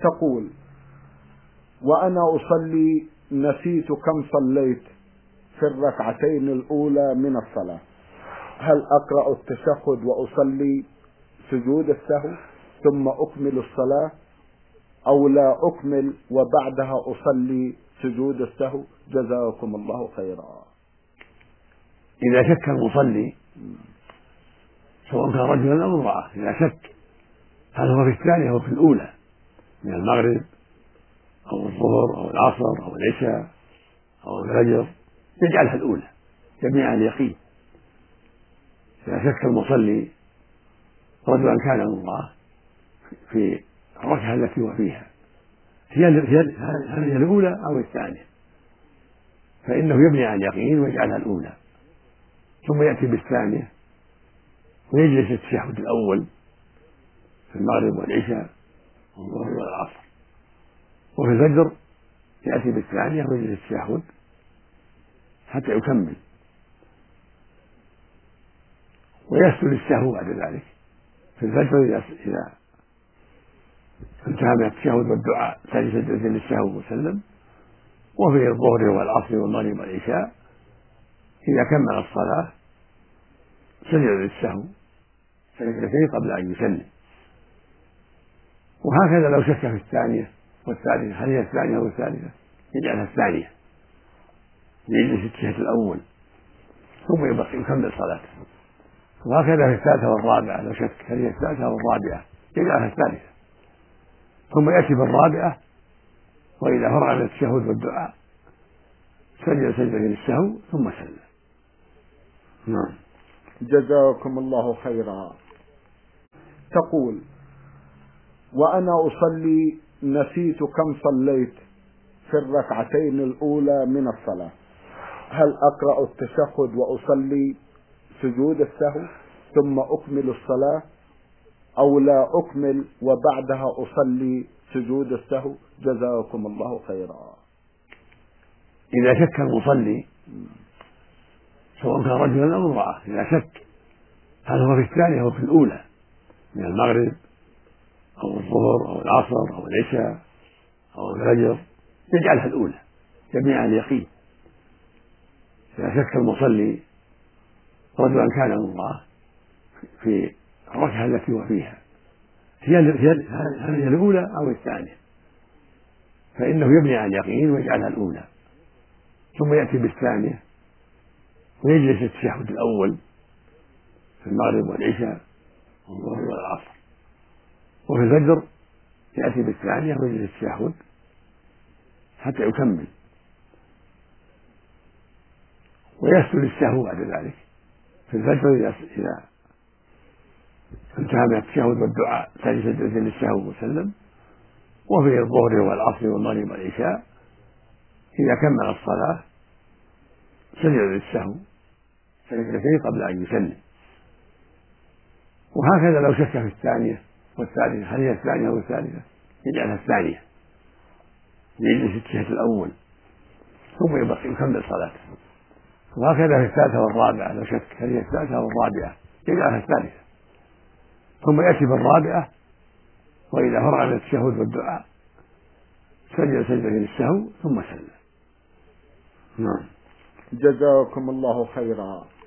تقول: وأنا أصلي نسيت كم صليت في الركعتين الأولى من الصلاة، هل أقرأ التشهد وأصلي سجود السهو ثم أكمل الصلاة، أو لا أكمل وبعدها أصلي سجود السهو؟ جزاكم الله خيرا. إذا شك المصلي سواء كان رجلا أو امرأة، إذا شك هل هو في الثانية أو في الأولى من المغرب أو الظهر أو العصر أو العشاء أو الفجر، يجعلها الأولى جميع اليقين. إذا شك المصلي رجلا كان أو امرأة في الركعة التي هو فيها هل هي الأولى أو الثانية، فإنه يبني على اليقين ويجعلها الأولى، ثم يأتي بالثانية ويجلس التشهد الأول في المغرب والعشاء والظهر والعصر، وفي الفجر يأتي بالثانية ويجلس التشهد حتى يكمل، ويسجد السهو بعد ذلك في الفجر إذا انتهى من التشهد والدعاء سجد سجدتين للسهو وسلم، وفي الظهر والعصر والمغرب والعشاء إذا كمل الصلاة سجد للسهو سجدتين قبل أن يسلم. وهكذا لو شك في الثانية والثالثة هل هي الثانية أو الثالثة يجعلها الثانية، يجلس التشهد الأول ثم يكمل صلاته. وهكذا في الثالثة والرابعة لو شك هل هي الثالثة أو الرابعة يجعلها الثالثة، ثم يأتي بالرابعة وإذا فرغ من التشهد والدعاء سجد سجدة للسهو ثم سلم. نعم. جزاكم الله خيرا. تقول: وأنا أصلي نسيت كم صليت في الركعتين الأولى من الصلاة، هل أقرأ التشهد وأصلي سجود السهو ثم أكمل الصلاة، أو لا أكمل وبعدها أصلي سجود السهو؟ جزاكم الله خيرا. إذا شك المصلي سواء كان رجلا أو امرأة، إذا شك هل هو في الثانية أو في الأولى من المغرب أو الظهر أو العصر أو العشاء أو الفجر يجعلها الأولى جميع اليقين. إذا شك المصلي رجلا كان أو امرأة في الركعة التي هو فيها هل هي الأولى أو الثانية، فإنه يبني على اليقين ويجعلها الأولى، ثم يأتي بالثانية ويجلس التشهد الأول في المغرب والعشاء والظهر والعصر، وفي الفجر يأتي بالثانية ويجلس التشهد حتى يكمل، ويسجد السهو بعد ذلك في الفجر إذا انتهى من التشهد والدعاء سجد سجدتين للسهو وسلم، وفي الظهر والعصر والمغرب والعشاء إذا كمل الصلاة سجد للسهو سجدتين قبل أن يسلم. وهكذا لو شك في الثانية والثالثة هل هي الثانية أو الثالثة يجعلها الثانية، يجلس التشهد الأول ثم يكمل صلاته. وهكذا في الثالثة والرابعة لو شك هل هي الثالثة أو الرابعة يجعلها الثالثة، ثم يأتي بالرابعة وإذا فرغ من التشهد والدعاء سجد سجدة للسهو ثم سلم. نعم. جزاكم الله خيرا.